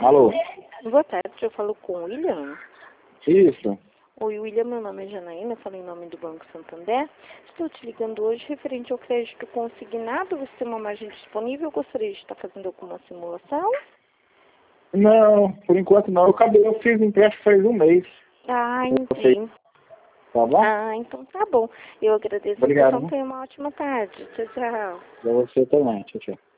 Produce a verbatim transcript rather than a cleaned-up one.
Alô? Boa tarde, eu falo com o William. Isso. Oi, William, meu nome é Janaína, falo em nome do Banco Santander. Estou te ligando hoje referente ao crédito consignado. Você tem uma margem disponível? Eu gostaria de estar fazendo alguma simulação. Não, por enquanto não. Eu acabei, eu fiz o empréstimo faz um mês. Ah, Você- entendi. Tá bom? Ah, então tá bom. Eu agradeço. Obrigado. Então tenha uma ótima tarde. Tchau, tchau. Pra você também. Tchau, tchau.